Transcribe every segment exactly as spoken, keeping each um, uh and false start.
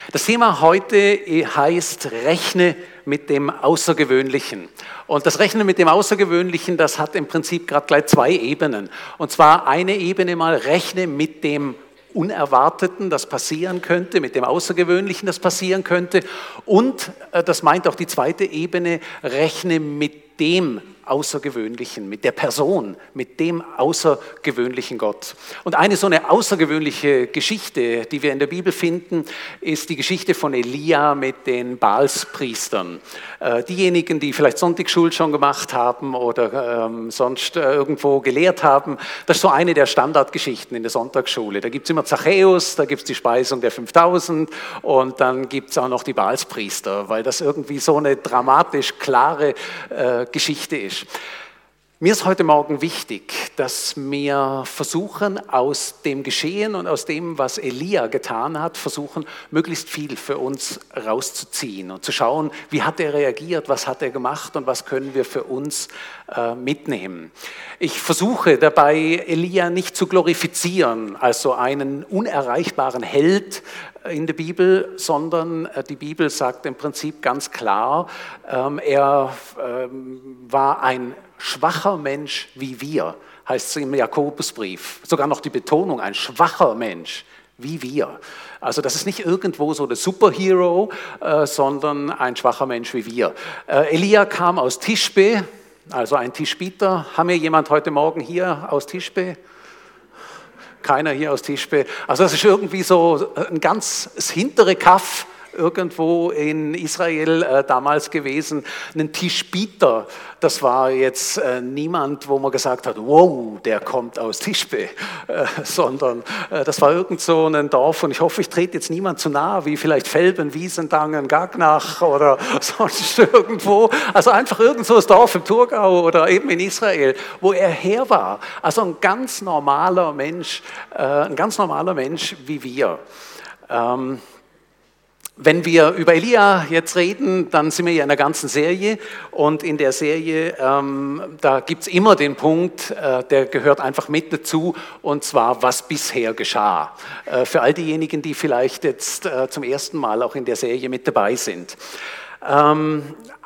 Das Thema heute heißt Rechne mit dem Außergewöhnlichen. Und das Rechnen mit dem Außergewöhnlichen, das hat im Prinzip gerade gleich zwei Ebenen. Und zwar eine Ebene mal, rechne mit dem Unerwarteten, das passieren könnte, mit dem Außergewöhnlichen, das passieren könnte. Und, das meint auch die zweite Ebene, rechne mit dem Außergewöhnlichen, mit der Person, mit dem außergewöhnlichen Gott. Und eine so eine außergewöhnliche Geschichte, die wir in der Bibel finden, ist die Geschichte von Elia mit den Baalspriestern. Äh, diejenigen, die vielleicht Sonntagsschule schon gemacht haben oder ähm, sonst äh, irgendwo gelehrt haben, das ist so eine der Standardgeschichten in der Sonntagsschule. Da gibt es immer Zachäus, da gibt es die Speisung der fünftausend und dann gibt es auch noch die Baalspriester, weil das irgendwie so eine dramatisch klare äh, Geschichte ist. Mir ist heute Morgen wichtig, dass wir versuchen, aus dem Geschehen und aus dem, was Elia getan hat, versuchen, möglichst viel für uns rauszuziehen und zu schauen, wie hat er reagiert, was hat er gemacht und was können wir für uns äh, mitnehmen. Ich versuche dabei, Elia nicht zu glorifizieren als so einen unerreichbaren Held in der Bibel, sondern die Bibel sagt im Prinzip ganz klar, ähm, er ähm, war ein schwacher Mensch wie wir, heißt es im Jakobusbrief. Sogar noch die Betonung, ein schwacher Mensch wie wir. Also das ist nicht irgendwo so der Superhero, äh, sondern ein schwacher Mensch wie wir. Äh, Elia kam aus Tischbe, also ein Tischbiter. Haben wir jemand heute Morgen hier aus Tischbe? Keiner hier aus Tischbe. Also das ist irgendwie so ein ganz das hintere Kaff irgendwo in Israel äh, damals gewesen. Ein Tischbiter, das war jetzt äh, niemand, wo man gesagt hat, wow, der kommt aus Tischbe, äh, sondern äh, das war irgend so ein Dorf und ich hoffe, ich trete jetzt niemand zu nahe, wie vielleicht Velben, Wiesendangen, Gagnach oder sonst irgendwo. Also einfach irgend so ein Dorf im Thurgau oder eben in Israel, wo er her war. Also ein ganz normaler Mensch, äh, ein ganz normaler Mensch wie wir. Ähm, Wenn wir über Elia jetzt reden, dann sind wir ja in einer ganzen Serie und in der Serie, ähm, da gibt es immer den Punkt, äh, der gehört einfach mit dazu und zwar, was bisher geschah. Äh, für all diejenigen, die vielleicht jetzt äh, zum ersten Mal auch in der Serie mit dabei sind. Ähm,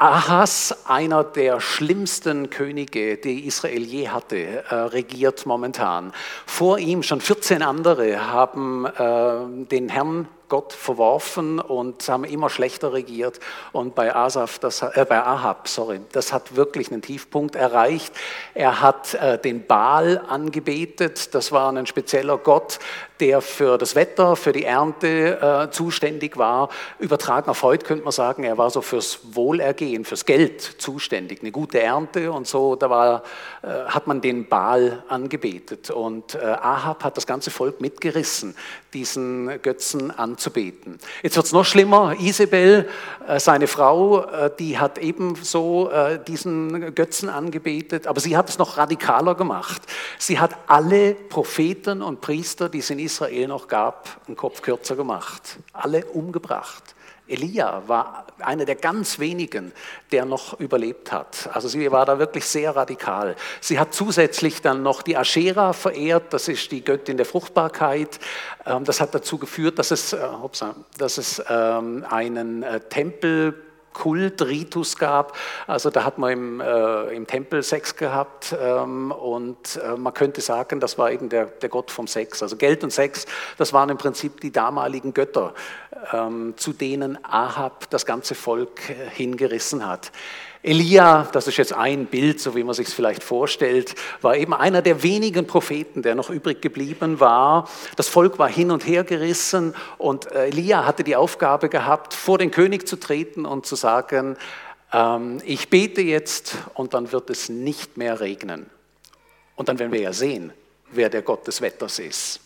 Ahas, einer der schlimmsten Könige, die Israel je hatte, äh, regiert momentan. Vor ihm schon vierzehn andere haben äh, den Herrn Gott verworfen und haben immer schlechter regiert. Und bei Asaf, das, äh, bei Ahab, sorry, das hat wirklich einen Tiefpunkt erreicht. Er hat äh, den Baal angebetet. Das war ein spezieller Gott, der für das Wetter, für die Ernte äh, zuständig war. Übertragen auf heute könnte man sagen, er war so fürs Wohlergehen, fürs Geld zuständig. Eine gute Ernte und so, da war, äh, hat man den Baal angebetet. Und äh, Ahab hat das ganze Volk mitgerissen, diesen Götzen anzubeten. Jetzt wird es noch schlimmer. Isabel, äh, seine Frau, äh, die hat ebenso äh, diesen Götzen angebetet, aber sie hat es noch radikaler gemacht. Sie hat alle Propheten und Priester, die es in Israel noch gab, einen Kopf kürzer gemacht. Alle umgebracht. Elia war einer der ganz wenigen, der noch überlebt hat. Also sie war da wirklich sehr radikal. Sie hat zusätzlich dann noch die Aschera verehrt, das ist die Göttin der Fruchtbarkeit. Das hat dazu geführt, dass es, dass es einen Tempel Kult, Ritus gab, also da hat man im, äh, im Tempel Sex gehabt ähm, und äh, man könnte sagen, das war eben der, der Gott vom Sex. Also Geld und Sex, das waren im Prinzip die damaligen Götter, ähm, zu denen Ahab das ganze Volk äh, hingerissen hat. Elia, das ist jetzt ein Bild, so wie man sich es vielleicht vorstellt, war eben einer der wenigen Propheten, der noch übrig geblieben war. Das Volk war hin und her gerissen und Elia hatte die Aufgabe gehabt, vor den König zu treten und zu sagen, ähm, ich bete jetzt und dann wird es nicht mehr regnen. Und dann werden wir ja sehen, wer der Gott des Wetters ist.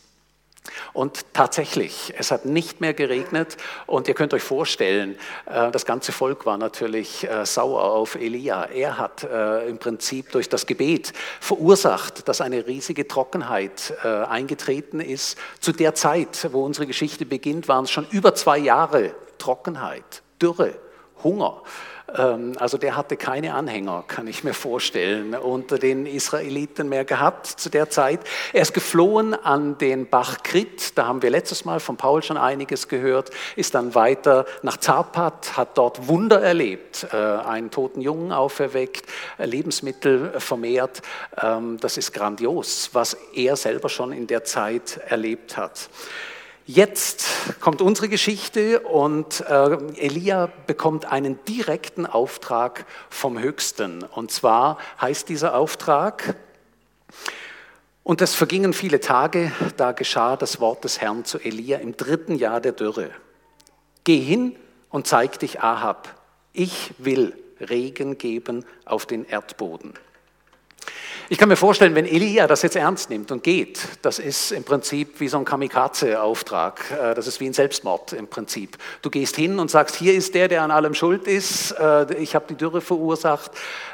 Und tatsächlich, es hat nicht mehr geregnet und ihr könnt euch vorstellen, das ganze Volk war natürlich sauer auf Elia. Er hat im Prinzip durch das Gebet verursacht, dass eine riesige Trockenheit eingetreten ist. Zu der Zeit, wo unsere Geschichte beginnt, waren es schon über zwei Jahre Trockenheit, Dürre, Hunger. Also der hatte keine Anhänger, kann ich mir vorstellen, unter den Israeliten mehr gehabt zu der Zeit. Er ist geflohen an den Bach Krit, da haben wir letztes Mal von Paul schon einiges gehört, ist dann weiter nach Zapat, hat dort Wunder erlebt, einen toten Jungen auferweckt, Lebensmittel vermehrt. Das ist grandios, was er selber schon in der Zeit erlebt hat. Jetzt kommt unsere Geschichte und äh, Elia bekommt einen direkten Auftrag vom Höchsten. Und zwar heißt dieser Auftrag: Und es vergingen viele Tage, da geschah das Wort des Herrn zu Elia im dritten Jahr der Dürre. Geh hin und zeig dich Ahab. Ich will Regen geben auf den Erdboden. Ich kann mir vorstellen, wenn Elia das jetzt ernst nimmt und geht, das ist im Prinzip wie so ein Kamikaze-Auftrag, das ist wie ein Selbstmord im Prinzip. Du gehst hin und sagst, hier ist der, der an allem schuld ist, ich habe die Dürre verursacht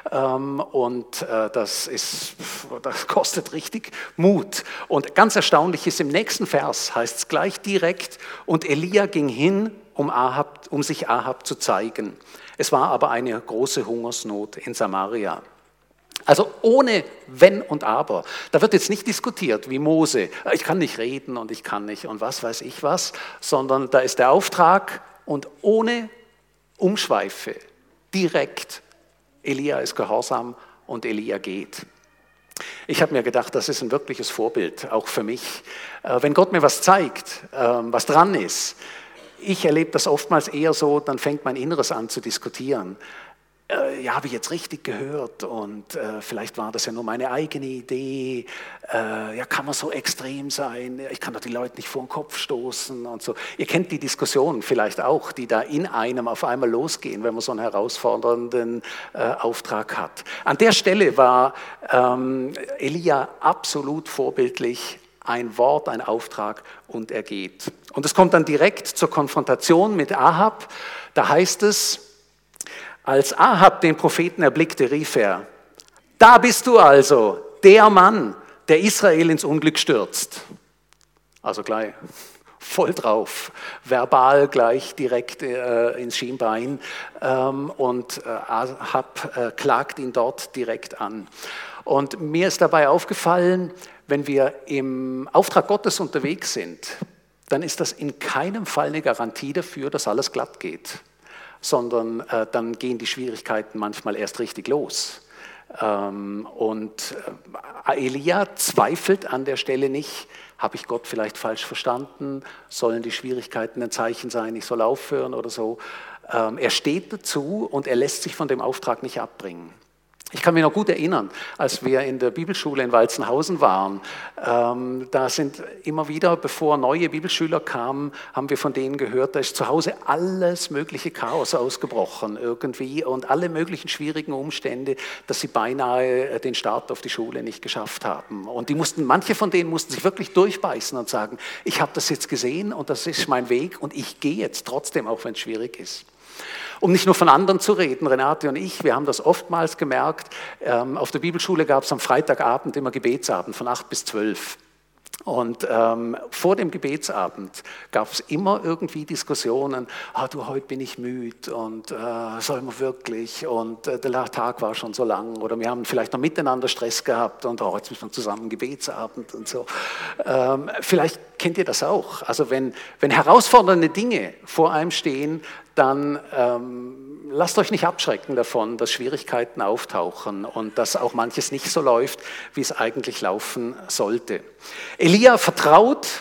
und das, ist, das kostet richtig Mut. Und ganz erstaunlich ist, im nächsten Vers heißt es gleich direkt, und Elia ging hin, um, Ahab, um sich Ahab zu zeigen. Es war aber eine große Hungersnot in Samaria. Also ohne Wenn und Aber. Da wird jetzt nicht diskutiert wie Mose, ich kann nicht reden und ich kann nicht und was weiß ich was, sondern da ist der Auftrag und ohne Umschweife, direkt, Elia ist gehorsam und Elia geht. Ich habe mir gedacht, das ist ein wirkliches Vorbild, auch für mich. Wenn Gott mir was zeigt, was dran ist, ich erlebe das oftmals eher so, dann fängt mein Inneres an zu diskutieren. Äh, ja, habe ich jetzt richtig gehört und äh, vielleicht war das ja nur meine eigene Idee, äh, ja, kann man so extrem sein, ich kann doch die Leute nicht vor den Kopf stoßen und so. Ihr kennt die Diskussionen vielleicht auch, die da in einem auf einmal losgehen, wenn man so einen herausfordernden äh, Auftrag hat. An der Stelle war ähm, Elia absolut vorbildlich, ein Wort, ein Auftrag und er geht. Und es kommt dann direkt zur Konfrontation mit Ahab, da heißt es, als Ahab den Propheten erblickte, rief er, da bist du also, der Mann, der Israel ins Unglück stürzt. Also gleich voll drauf, verbal gleich direkt äh, ins Schienbein ähm, und äh, Ahab äh, klagt ihn dort direkt an. Und mir ist dabei aufgefallen, wenn wir im Auftrag Gottes unterwegs sind, dann ist das in keinem Fall eine Garantie dafür, dass alles glatt geht, sondern äh, dann gehen die Schwierigkeiten manchmal erst richtig los. Ähm, und äh, Elia zweifelt an der Stelle nicht, habe ich Gott vielleicht falsch verstanden, sollen die Schwierigkeiten ein Zeichen sein, ich soll aufhören oder so. Ähm, er steht dazu und er lässt sich von dem Auftrag nicht abbringen. Ich kann mich noch gut erinnern, als wir in der Bibelschule in Walzenhausen waren, ähm, da sind immer wieder, bevor neue Bibelschüler kamen, haben wir von denen gehört, da ist zu Hause alles mögliche Chaos ausgebrochen irgendwie und alle möglichen schwierigen Umstände, dass sie beinahe den Start auf die Schule nicht geschafft haben. Und die mussten, manche von denen mussten sich wirklich durchbeißen und sagen, ich habe das jetzt gesehen und das ist mein Weg und ich gehe jetzt trotzdem, auch wenn es schwierig ist. Um nicht nur von anderen zu reden, Renate und ich, wir haben das oftmals gemerkt, ähm, auf der Bibelschule gab es am Freitagabend immer Gebetsabend von acht bis zwölf. Und ähm, vor dem Gebetsabend gab es immer irgendwie Diskussionen, ah, du, heute bin ich müde und äh, soll man wirklich und äh, der Tag war schon so lang oder wir haben vielleicht noch miteinander Stress gehabt und oh, jetzt müssen wir zusammen Gebetsabend und so. Ähm, vielleicht kennt ihr das auch. Also wenn, wenn herausfordernde Dinge vor einem stehen, dann ähm, lasst euch nicht abschrecken davon, dass Schwierigkeiten auftauchen und dass auch manches nicht so läuft, wie es eigentlich laufen sollte. Elia vertraut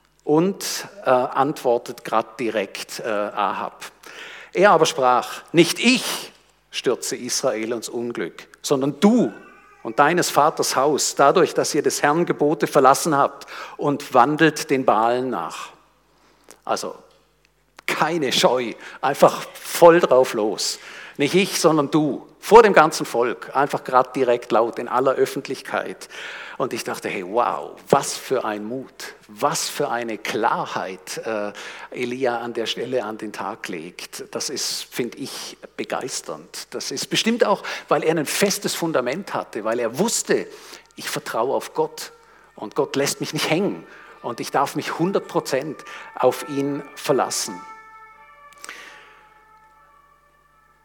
und äh, antwortet gerade direkt äh, Ahab. Er aber sprach, nicht ich stürze Israel ins Unglück, sondern du und deines Vaters Haus, dadurch, dass ihr des Herrn Gebote verlassen habt und wandelt den Baalen nach. Also keine Scheu, einfach voll drauf los. Nicht ich, sondern du, vor dem ganzen Volk, einfach gerade direkt laut in aller Öffentlichkeit. Und ich dachte, hey, wow, was für ein Mut, was für eine Klarheit äh, Elia an der Stelle an den Tag legt. Das ist, finde ich, begeisternd. Das ist bestimmt auch, weil er ein festes Fundament hatte, weil er wusste, ich vertraue auf Gott und Gott lässt mich nicht hängen und ich darf mich hundert Prozent auf ihn verlassen.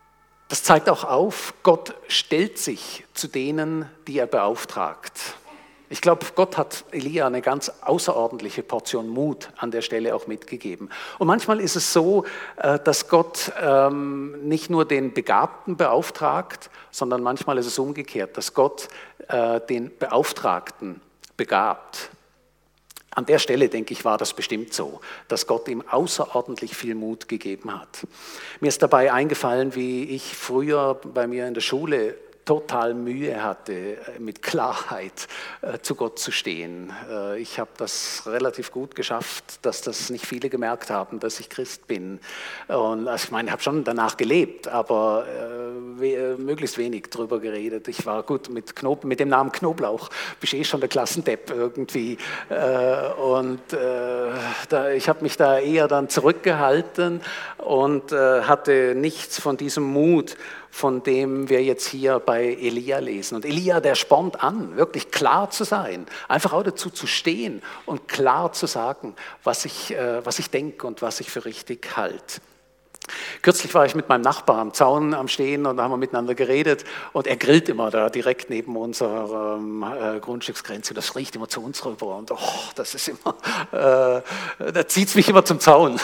Das zeigt auch auf, Gott stellt sich zu denen, die er beauftragt. Ich glaube, Gott hat Elia eine ganz außerordentliche Portion Mut an der Stelle auch mitgegeben. Und manchmal ist es so, dass Gott nicht nur den Begabten beauftragt, sondern manchmal ist es umgekehrt, dass Gott den Beauftragten begabt. An der Stelle, denke ich, war das bestimmt so, dass Gott ihm außerordentlich viel Mut gegeben hat. Mir ist dabei eingefallen, wie ich früher bei mir in der Schule total Mühe hatte, mit Klarheit äh, zu Gott zu stehen. Äh, ich habe das relativ gut geschafft, dass das nicht viele gemerkt haben, dass ich Christ bin. Und also ich meine, ich habe schon danach gelebt, aber äh, we möglichst wenig drüber geredet. Ich war gut mit, Knob mit dem Namen Knoblauch, bin ich eh schon der Klassendepp irgendwie. Äh, und äh, da, ich habe mich da eher dann zurückgehalten und äh, hatte nichts von diesem Mut, von dem wir jetzt hier bei Elia lesen. Und Elia, der spornt an, wirklich klar zu sein, einfach auch dazu zu stehen und klar zu sagen, was ich, äh, was ich denke und was ich für richtig halte. Kürzlich war ich mit meinem Nachbar am Zaun am Stehen und da haben wir miteinander geredet und er grillt immer da direkt neben unserer ähm, äh, Grundstücksgrenze. Das riecht immer zu uns rüber und oh, das ist immer, äh, da zieht es mich immer zum Zaun.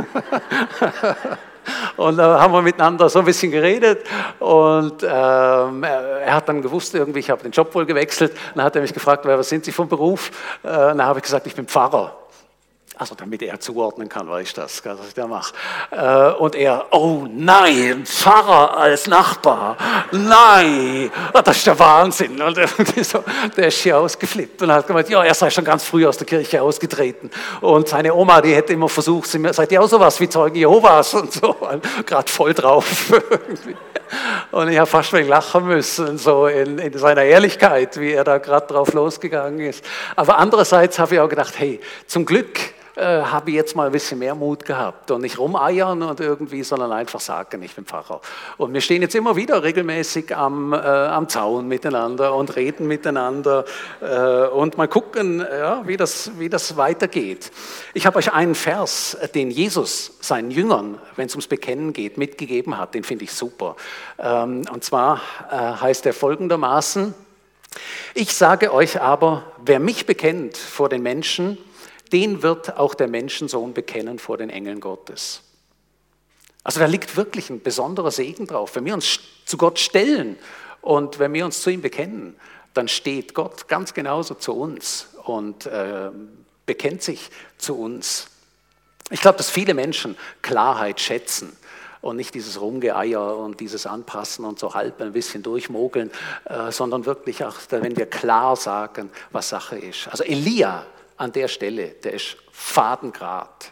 Und da haben wir miteinander so ein bisschen geredet und ähm, er hat dann gewusst, irgendwie, ich habe den Job wohl gewechselt. Und dann hat er mich gefragt, was sind Sie vom Beruf? Äh, dann habe ich gesagt, ich bin Pfarrer. Also damit er zuordnen kann, weiß ich das, was ich da mache. Äh, und er, oh nein, Pfarrer als Nachbar, nein, das ist der Wahnsinn. Und so, der ist hier ausgeflippt und hat gemeint, ja, er sei schon ganz früh aus der Kirche ausgetreten. Und seine Oma, die hätte immer versucht, sie, seid ihr auch sowas wie Zeugen Jehovas und so, gerade voll drauf. Und ich habe fast mal lachen müssen, so in, in seiner Ehrlichkeit, wie er da gerade drauf losgegangen ist. Aber andererseits habe ich auch gedacht, hey, zum Glück äh, habe ich jetzt mal ein bisschen mehr Mut gehabt und nicht rumeiern und irgendwie, sondern einfach sagen, ich bin Pfarrer. Und wir stehen jetzt immer wieder regelmäßig am, äh, am Zaun miteinander und reden miteinander äh, und mal gucken, ja, wie das, wie das weitergeht. Ich habe euch einen Vers, den Jesus seinen Jüngern, wenn es ums Bekennen geht, mitgegeben hat, den finde ich super. Ähm, und zwar äh, heißt er folgendermaßen: Ich sage euch aber, wer mich bekennt vor den Menschen, den wird auch der Menschensohn bekennen vor den Engeln Gottes. Also da liegt wirklich ein besonderer Segen drauf. Wenn wir uns zu Gott stellen und wenn wir uns zu ihm bekennen, dann steht Gott ganz genauso zu uns und äh, bekennt sich zu uns. Ich glaube, dass viele Menschen Klarheit schätzen und nicht dieses Rumgeeier und dieses Anpassen und so halb ein bisschen durchmogeln, äh, sondern wirklich auch, wenn wir klar sagen, was Sache ist. Also Elia an der Stelle, der ist fadengrad.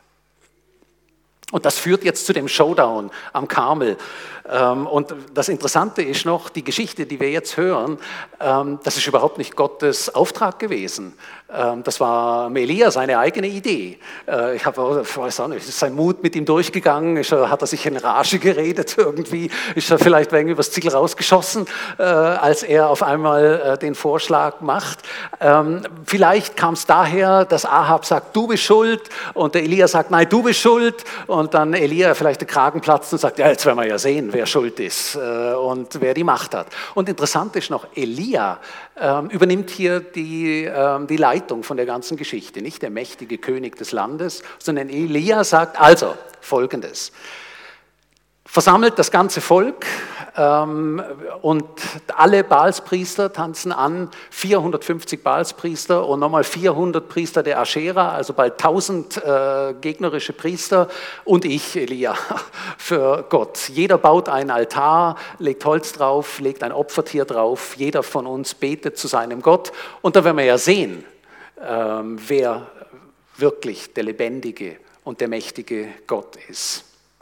Und das führt jetzt zu dem Showdown am Karmel. Und das Interessante ist noch, die Geschichte, die wir jetzt hören, das ist überhaupt nicht Gottes Auftrag gewesen. Das war Elia seine eigene Idee. Ich habe, ich weiß auch nicht, ist sein Mut mit ihm durchgegangen? Ist er, hat er sich in Rage geredet irgendwie? Ist er vielleicht wegen übers Ziel rausgeschossen, als er auf einmal den Vorschlag macht? Vielleicht kam es daher, dass Ahab sagt, du bist schuld, und der Elia sagt, nein, du bist schuld, und dann Elia vielleicht den Kragen platzt und sagt, ja, jetzt werden wir ja sehen, wer schuld ist und wer die Macht hat. Und interessant ist noch, Elia ähm, übernimmt hier die, ähm, die Leitung von der ganzen Geschichte, nicht der mächtige König des Landes, sondern Elia sagt, also Folgendes: Versammelt das ganze Volk ähm, und alle Baalspriester tanzen an, vierhundertfünfzig Baalspriester und nochmal vierhundert Priester der Aschera, also bald tausend äh, gegnerische Priester, und ich, Elia, für Gott. Jeder baut einen Altar, legt Holz drauf, legt ein Opfertier drauf, jeder von uns betet zu seinem Gott, und da werden wir ja sehen, ähm, wer wirklich der lebendige und der mächtige Gott ist.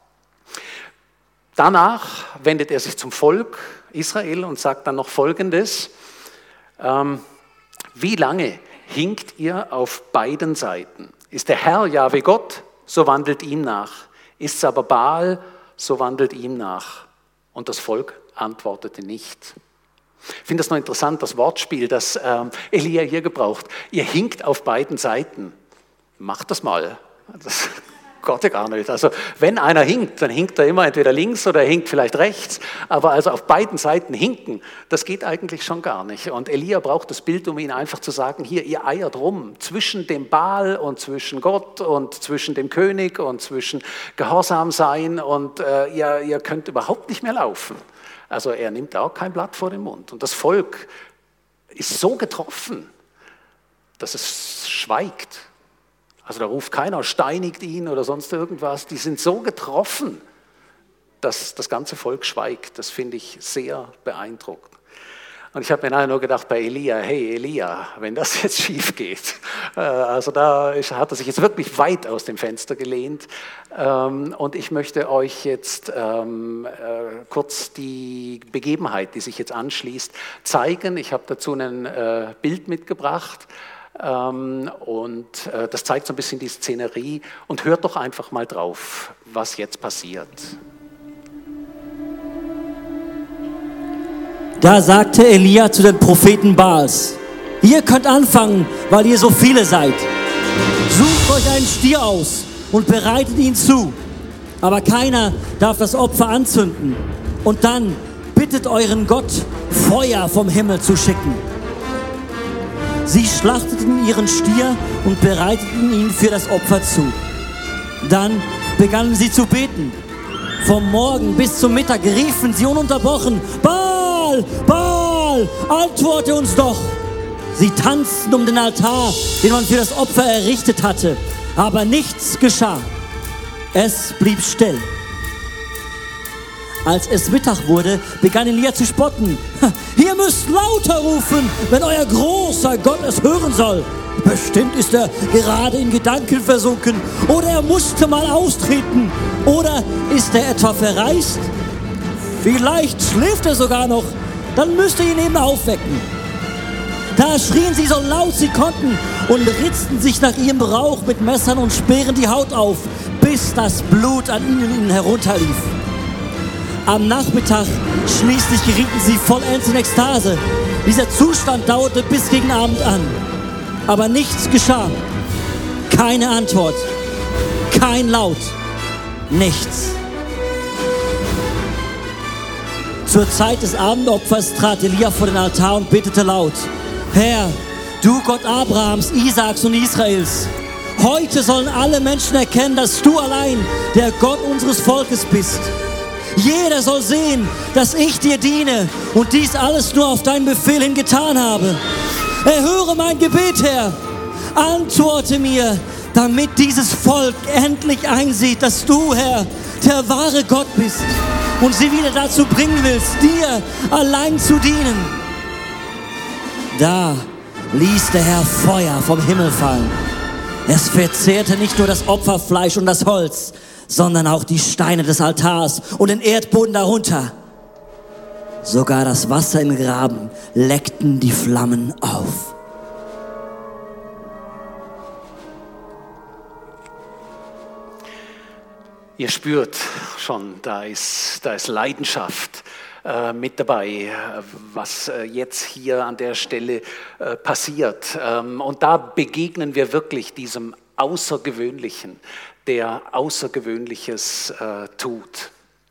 Danach wendet er sich zum Volk Israel und sagt dann noch Folgendes: ähm, Wie lange hinkt ihr auf beiden Seiten? Ist der Herr Jahwe Gott, so wandelt ihm nach. Ist es aber Baal, so wandelt ihm nach. Und das Volk antwortete nicht. Ich finde das noch interessant, das Wortspiel, das ähm, Elia hier gebraucht. Ihr hinkt auf beiden Seiten. Macht das mal. Das Gott gar nicht. Also wenn einer hinkt, dann hinkt er immer entweder links oder er hinkt vielleicht rechts. Aber also auf beiden Seiten hinken, das geht eigentlich schon gar nicht. Und Elia braucht das Bild, um ihn einfach zu sagen, hier, ihr eiert rum zwischen dem Baal und zwischen Gott und zwischen dem König und zwischen Gehorsam sein und äh, ihr, ihr könnt überhaupt nicht mehr laufen. Also er nimmt auch kein Blatt vor den Mund. Und das Volk ist so getroffen, dass es schweigt. Also da ruft keiner, steinigt ihn oder sonst irgendwas. Die sind so getroffen, dass das ganze Volk schweigt. Das finde ich sehr beeindruckend. Und ich habe mir nachher nur gedacht bei Elia, hey Elia, wenn das jetzt schief geht, äh, also da ist, hat er sich jetzt wirklich weit aus dem Fenster gelehnt. Ähm, und ich möchte euch jetzt ähm, äh, kurz die Begebenheit, die sich jetzt anschließt, zeigen. Ich habe dazu ein äh, Bild mitgebracht. Ähm, und äh, das zeigt so ein bisschen die Szenerie. Und hört doch einfach mal drauf, was jetzt passiert. Da sagte Elia zu den Propheten Baals: Ihr könnt anfangen, weil ihr so viele seid. Sucht euch einen Stier aus und bereitet ihn zu. Aber keiner darf das Opfer anzünden. Und dann bittet euren Gott, Feuer vom Himmel zu schicken. Sie schlachteten ihren Stier und bereiteten ihn für das Opfer zu. Dann begannen sie zu beten. Vom Morgen bis zum Mittag riefen sie ununterbrochen: Baal, Baal, antworte uns doch! Sie tanzten um den Altar, den man für das Opfer errichtet hatte, aber nichts geschah. Es blieb still. Als es Mittag wurde, begann Elia zu spotten. Ihr müsst lauter rufen, wenn euer großer Gott es hören soll. Bestimmt ist er gerade in Gedanken versunken oder er musste mal austreten. Oder ist er etwa verreist? Vielleicht schläft er sogar noch. Dann müsst ihr ihn eben aufwecken. Da schrien sie so laut sie konnten und ritzten sich nach ihrem Brauch mit Messern und Speeren die Haut auf, bis das Blut an ihnen herunterlief. Am Nachmittag schließlich gerieten sie vollends in Ekstase. Dieser Zustand dauerte bis gegen Abend an. Aber nichts geschah. Keine Antwort. Kein Laut. Nichts. Zur Zeit des Abendopfers trat Elia vor den Altar und betete laut: Herr, du Gott Abrahams, Isaaks und Israels, heute sollen alle Menschen erkennen, dass du allein der Gott unseres Volkes bist. Jeder soll sehen, dass ich dir diene und dies alles nur auf deinen Befehl hin getan habe. Erhöre mein Gebet, Herr. Antworte mir, damit dieses Volk endlich einsieht, dass du, Herr, der wahre Gott bist und sie wieder dazu bringen willst, dir allein zu dienen. Da ließ der Herr Feuer vom Himmel fallen. Es verzehrte nicht nur das Opferfleisch und das Holz, sondern auch die Steine des Altars und den Erdboden darunter. Sogar das Wasser im Graben leckten die Flammen auf. Ihr spürt schon, da ist, da ist Leidenschaft äh, mit dabei, was äh, jetzt hier an der Stelle äh, passiert. Ähm, und da begegnen wir wirklich diesem Außergewöhnlichen, der Außergewöhnliches äh, tut.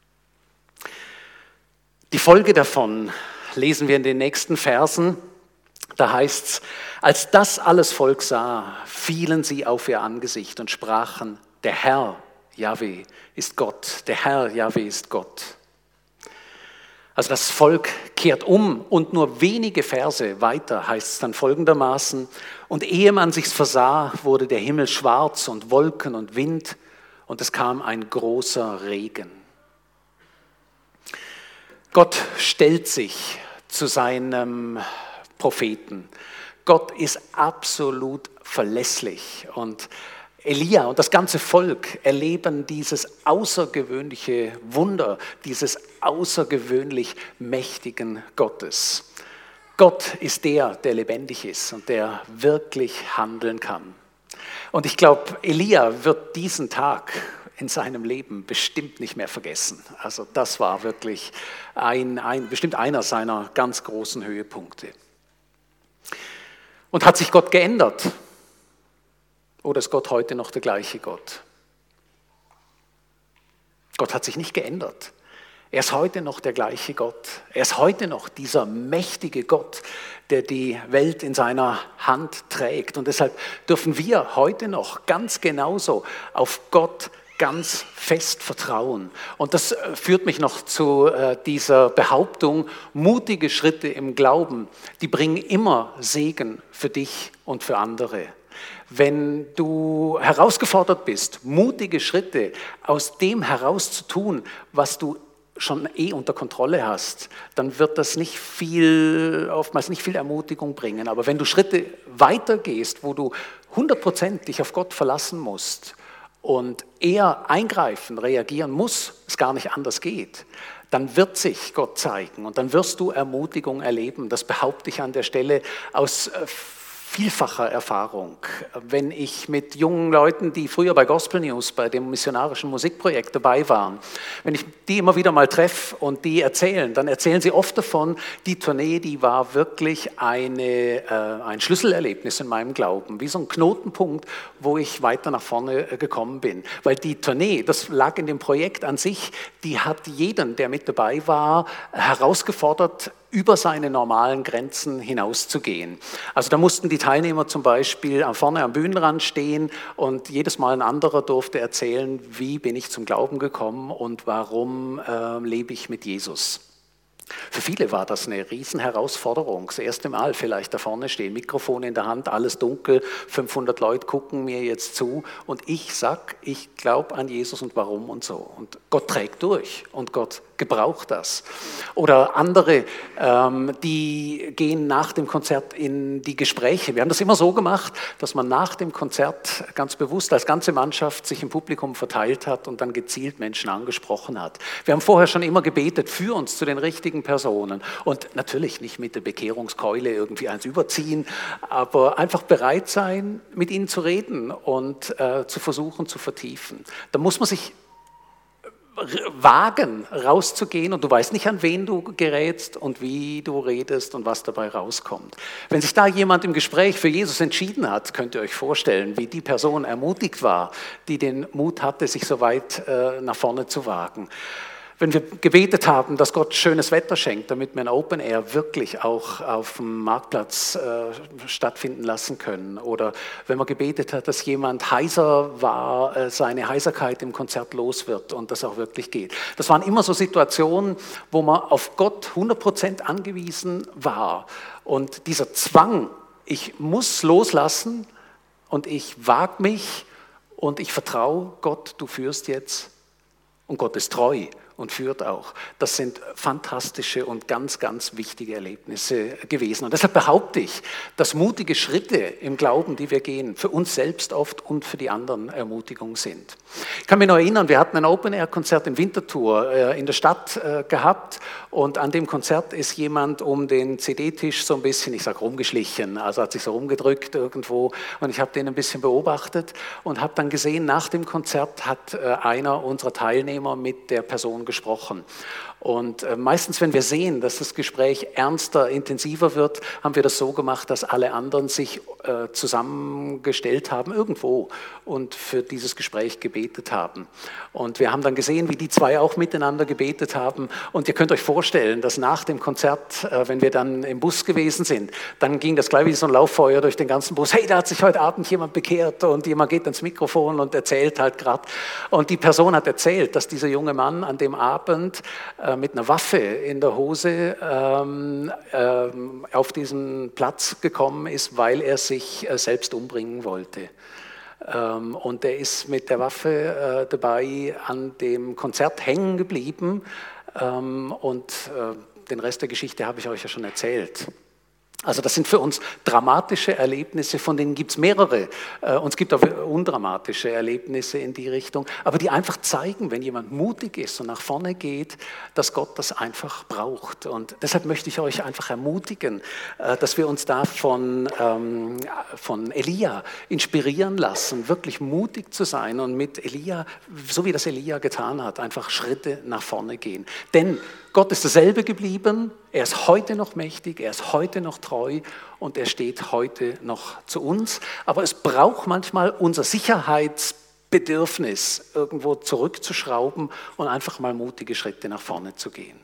Die Folge davon lesen wir in den nächsten Versen. Da heißt es: Als das alles Volk sah, fielen sie auf ihr Angesicht und sprachen: Der Herr, Jahwe, ist Gott. Der Herr, Jahwe, ist Gott. Also das Volk kehrt um und nur wenige Verse weiter heißt es dann folgendermaßen: Und ehe man sich's versah, wurde der Himmel schwarz und Wolken und Wind und es kam ein großer Regen. Gott stellt sich zu seinem Propheten. Gott ist absolut verlässlich und Elia und das ganze Volk erleben dieses außergewöhnliche Wunder, dieses außergewöhnlich mächtigen Gottes. Gott ist der, der lebendig ist und der wirklich handeln kann. Und ich glaube, Elia wird diesen Tag in seinem Leben bestimmt nicht mehr vergessen. Also das war wirklich ein, ein, bestimmt einer seiner ganz großen Höhepunkte. Und hat sich Gott geändert? Oder ist Gott heute noch der gleiche Gott? Gott hat sich nicht geändert. Er ist heute noch der gleiche Gott. Er ist heute noch dieser mächtige Gott, der die Welt in seiner Hand trägt. Und deshalb dürfen wir heute noch ganz genauso auf Gott ganz fest vertrauen. Und das führt mich noch zu äh, dieser Behauptung, mutige Schritte im Glauben, die bringen immer Segen für dich und für andere. Wenn du herausgefordert bist, mutige Schritte aus dem heraus zu tun, was du schon eh unter Kontrolle hast, dann wird das nicht viel, oftmals nicht viel Ermutigung bringen. Aber wenn du Schritte weitergehst, wo du hundert Prozent dich auf Gott verlassen musst und er eingreifen, reagieren muss, es gar nicht anders geht, dann wird sich Gott zeigen und dann wirst du Ermutigung erleben. Das behaupte ich an der Stelle aus vielfacher Erfahrung. Wenn ich mit jungen Leuten, die früher bei Gospel News, bei dem missionarischen Musikprojekt dabei waren, wenn ich die immer wieder mal treffe und die erzählen, dann erzählen sie oft davon, die Tournee, die war wirklich eine, äh, ein Schlüsselerlebnis in meinem Glauben, wie so ein Knotenpunkt, wo ich weiter nach vorne äh, gekommen bin. Weil die Tournee, das lag in dem Projekt an sich, die hat jeden, der mit dabei war, herausgefordert, über seine normalen Grenzen hinauszugehen. Also da mussten die Teilnehmer zum Beispiel vorne am Bühnenrand stehen und jedes Mal ein anderer durfte erzählen, wie bin ich zum Glauben gekommen und warum äh, lebe ich mit Jesus. Für viele war das eine Riesenherausforderung. Das erste Mal vielleicht da vorne stehen, Mikrofon in der Hand, alles dunkel, fünfhundert Leute gucken mir jetzt zu und ich sag, ich glaube an Jesus und warum und so. Und Gott trägt durch und Gott gebraucht das. Oder andere, ähm, die gehen nach dem Konzert in die Gespräche. Wir haben das immer so gemacht, dass man nach dem Konzert ganz bewusst als ganze Mannschaft sich im Publikum verteilt hat und dann gezielt Menschen angesprochen hat. Wir haben vorher schon immer gebetet, für uns zu den richtigen Personen und natürlich nicht mit der Bekehrungskeule irgendwie eins überziehen, aber einfach bereit sein, mit ihnen zu reden und äh, zu versuchen zu vertiefen. Da muss man sich wagen, rauszugehen und du weißt nicht, an wen du gerätst und wie du redest und was dabei rauskommt. Wenn sich da jemand im Gespräch für Jesus entschieden hat, könnt ihr euch vorstellen, wie die Person ermutigt war, die den Mut hatte, sich so weit äh, nach vorne zu wagen. Wenn wir gebetet haben, dass Gott schönes Wetter schenkt, damit wir ein Open Air wirklich auch auf dem Marktplatz äh, stattfinden lassen können. Oder wenn man gebetet hat, dass jemand heiser war, äh, seine Heiserkeit im Konzert los wird und das auch wirklich geht. Das waren immer so Situationen, wo man auf Gott hundert Prozent angewiesen war. Und dieser Zwang, ich muss loslassen und ich wage mich und ich vertraue Gott, du führst jetzt und Gott ist treu und führt auch. Das sind fantastische und ganz, ganz wichtige Erlebnisse gewesen. Und deshalb behaupte ich, dass mutige Schritte im Glauben, die wir gehen, für uns selbst oft und für die anderen Ermutigung sind. Ich kann mich noch erinnern, wir hatten ein Open-Air-Konzert in Winterthur äh, in der Stadt äh, gehabt und an dem Konzert ist jemand um den C D-Tisch so ein bisschen, ich sage rumgeschlichen, also hat sich so rumgedrückt irgendwo und ich habe den ein bisschen beobachtet und habe dann gesehen, nach dem Konzert hat äh, einer unserer Teilnehmer mit der Person gesprochen. Und äh, meistens, wenn wir sehen, dass das Gespräch ernster, intensiver wird, haben wir das so gemacht, dass alle anderen sich äh, zusammengestellt haben irgendwo und für dieses Gespräch gebetet haben. Und wir haben dann gesehen, wie die zwei auch miteinander gebetet haben. Und ihr könnt euch vorstellen, dass nach dem Konzert, äh, wenn wir dann im Bus gewesen sind, dann ging das gleich wie so ein Lauffeuer durch den ganzen Bus. Hey, da hat sich heute Abend jemand bekehrt und jemand geht ans Mikrofon und erzählt halt gerade. Und die Person hat erzählt, dass dieser junge Mann an dem Abend äh, mit einer Waffe in der Hose ähm, ähm, auf diesen Platz gekommen ist, weil er sich äh, selbst umbringen wollte. Ähm, und er ist mit der Waffe äh, dabei an dem Konzert hängen geblieben ähm, und äh, den Rest der Geschichte habe ich euch ja schon erzählt. Also das sind für uns dramatische Erlebnisse, von denen gibt es mehrere. Und es gibt auch undramatische Erlebnisse in die Richtung, aber die einfach zeigen, wenn jemand mutig ist und nach vorne geht, dass Gott das einfach braucht. Und deshalb möchte ich euch einfach ermutigen, dass wir uns da von, ähm, von Elia inspirieren lassen, wirklich mutig zu sein und mit Elia, so wie das Elia getan hat, einfach Schritte nach vorne gehen. Denn Gott ist dasselbe geblieben, er ist heute noch mächtig, er ist heute noch treu und er steht heute noch zu uns. Aber es braucht manchmal unser Sicherheitsbedürfnis Bedürfnis, irgendwo zurückzuschrauben und einfach mal mutige Schritte nach vorne zu gehen.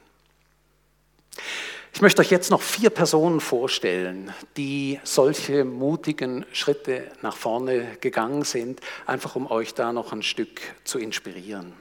Ich möchte euch jetzt noch vier Personen vorstellen, die solche mutigen Schritte nach vorne gegangen sind, einfach um euch da noch ein Stück zu inspirieren.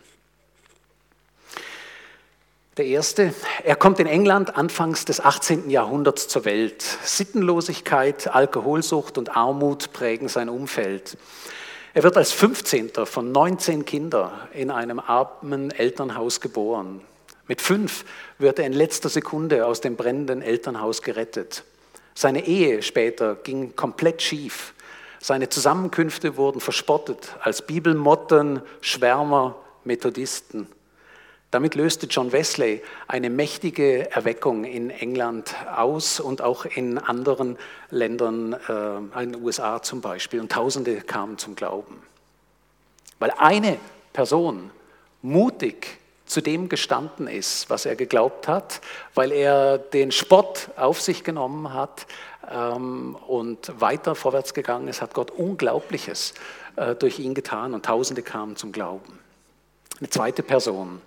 Der erste, er kommt in England anfangs des achtzehnten Jahrhunderts zur Welt. Sittenlosigkeit, Alkoholsucht und Armut prägen sein Umfeld. Er wird als fünfzehnter von neunzehn Kindern in einem armen Elternhaus geboren. Mit fünf wird er in letzter Sekunde aus dem brennenden Elternhaus gerettet. Seine Ehe später ging komplett schief. Seine Zusammenkünfte wurden verspottet als Bibelmotten, Schwärmer, Methodisten. Damit löste John Wesley eine mächtige Erweckung in England aus und auch in anderen Ländern, äh, in den U S A zum Beispiel. Und Tausende kamen zum Glauben. Weil eine Person mutig zu dem gestanden ist, was er geglaubt hat, weil er den Spott auf sich genommen hat ähm, und weiter vorwärts gegangen ist, hat Gott Unglaubliches äh, durch ihn getan und Tausende kamen zum Glauben. Eine zweite Person.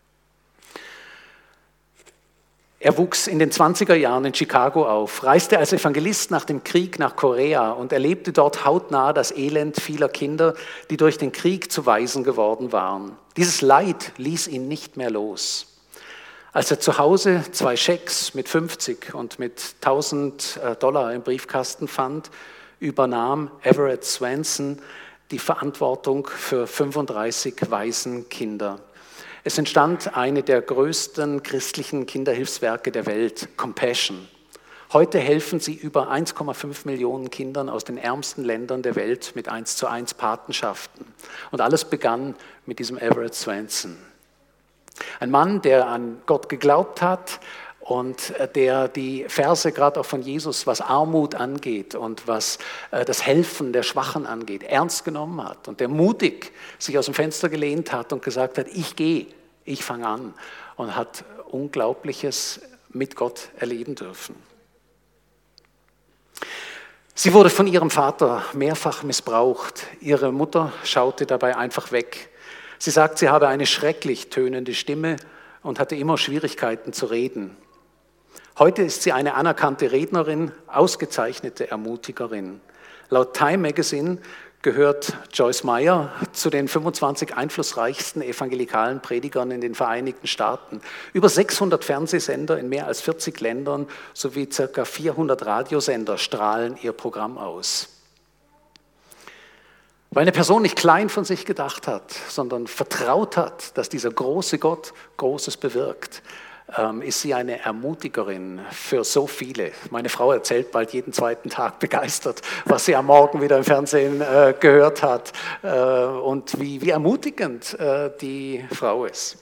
Er wuchs in den zwanziger Jahren in Chicago auf, reiste als Evangelist nach dem Krieg nach Korea und erlebte dort hautnah das Elend vieler Kinder, die durch den Krieg zu Waisen geworden waren. Dieses Leid ließ ihn nicht mehr los. Als er zu Hause zwei Schecks mit fünfzig und mit tausend Dollar im Briefkasten fand, übernahm Everett Swenson die Verantwortung für fünfunddreißig Waisenkinder. Es entstand eine der größten christlichen Kinderhilfswerke der Welt, Compassion. Heute helfen sie über eins Komma fünf Millionen Kindern aus den ärmsten Ländern der Welt mit eins zu eins Patenschaften. Und alles begann mit diesem Everett Swenson. Ein Mann, der an Gott geglaubt hat und der die Verse gerade auch von Jesus, was Armut angeht und was das Helfen der Schwachen angeht, ernst genommen hat und der mutig sich aus dem Fenster gelehnt hat und gesagt hat, ich gehe, ich fange an und hat Unglaubliches mit Gott erleben dürfen. Sie wurde von ihrem Vater mehrfach missbraucht. Ihre Mutter schaute dabei einfach weg. Sie sagt, sie habe eine schrecklich tönende Stimme und hatte immer Schwierigkeiten zu reden. Heute ist sie eine anerkannte Rednerin, ausgezeichnete Ermutigerin. Laut Time Magazine gehört Joyce Meyer zu den fünfundzwanzig einflussreichsten evangelikalen Predigern in den Vereinigten Staaten. Über sechshundert Fernsehsender in mehr als vierzig Ländern sowie ca. vierhundert Radiosender strahlen ihr Programm aus. Weil eine Person nicht klein von sich gedacht hat, sondern vertraut hat, dass dieser große Gott Großes bewirkt, ist sie eine Ermutigerin für so viele. Meine Frau erzählt bald jeden zweiten Tag begeistert, was sie am Morgen wieder im Fernsehen äh, gehört hat äh, und wie, wie ermutigend äh, die Frau ist.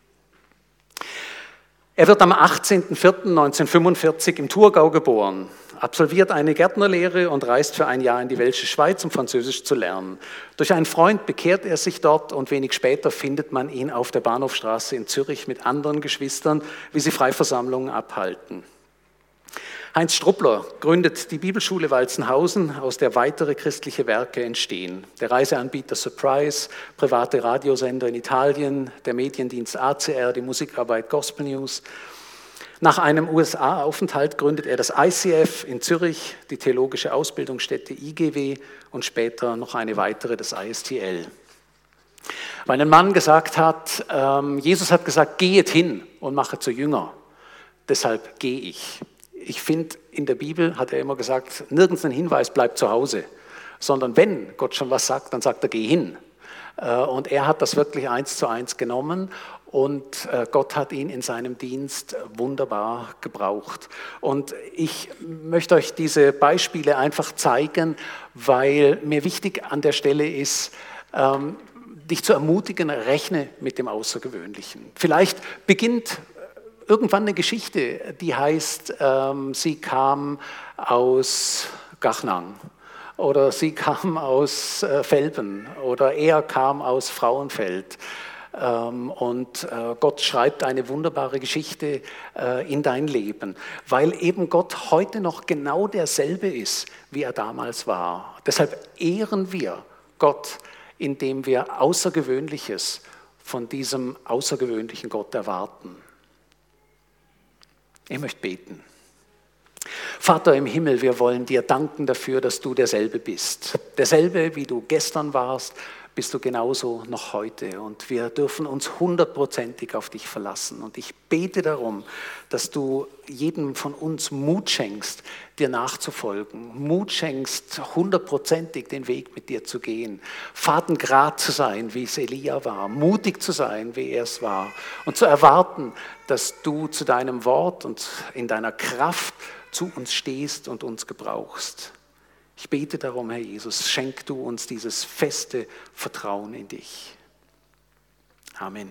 Er wird am achtzehnten vierten neunzehnhundertfünfundvierzig im Thurgau geboren, absolviert eine Gärtnerlehre und reist für ein Jahr in die Welsche Schweiz, um Französisch zu lernen. Durch einen Freund bekehrt er sich dort und wenig später findet man ihn auf der Bahnhofstraße in Zürich mit anderen Geschwistern, wie sie Freiversammlungen abhalten. Heinz Struppler gründet die Bibelschule Walzenhausen, aus der weitere christliche Werke entstehen. Der Reiseanbieter Surprise, private Radiosender in Italien, der Mediendienst A C R, die Musikarbeit Gospel News. Nach einem U S A-Aufenthalt gründet er das I C F in Zürich, die theologische Ausbildungsstätte I G W und später noch eine weitere, das I S T L. Weil ein Mann gesagt hat, ähm, Jesus hat gesagt, geht hin und mache zu Jünger. Deshalb gehe ich. Ich finde, in der Bibel hat er immer gesagt, nirgends ein Hinweis, bleib zu Hause, sondern wenn Gott schon was sagt, dann sagt er, geh hin. Und er hat das wirklich eins zu eins genommen und Gott hat ihn in seinem Dienst wunderbar gebraucht. Und ich möchte euch diese Beispiele einfach zeigen, weil mir wichtig an der Stelle ist, dich zu ermutigen, rechne mit dem Außergewöhnlichen. Vielleicht beginnt irgendwann eine Geschichte, die heißt, ähm, sie kam aus Gachnang oder sie kam aus äh, Velpen oder er kam aus Frauenfeld. Ähm, und äh, Gott schreibt eine wunderbare Geschichte äh, in dein Leben, weil eben Gott heute noch genau derselbe ist, wie er damals war. Deshalb ehren wir Gott in dem wir Außergewöhnliches von diesem außergewöhnlichen Gott erwarten. Ich möchte beten. Vater im Himmel, wir wollen dir danken dafür, dass du derselbe bist. Derselbe, wie du gestern warst, bist du genauso noch heute. Und wir dürfen uns hundertprozentig auf dich verlassen. Und ich bete darum, dass du jedem von uns Mut schenkst, dir nachzufolgen. Mut schenkst, hundertprozentig den Weg mit dir zu gehen. Fadengrad zu sein, wie es Elia war. Mutig zu sein, wie er es war. Und zu erwarten, dass du zu deinem Wort und in deiner Kraft zu uns stehst und uns gebrauchst. Ich bete darum, Herr Jesus, schenk du uns dieses feste Vertrauen in dich. Amen.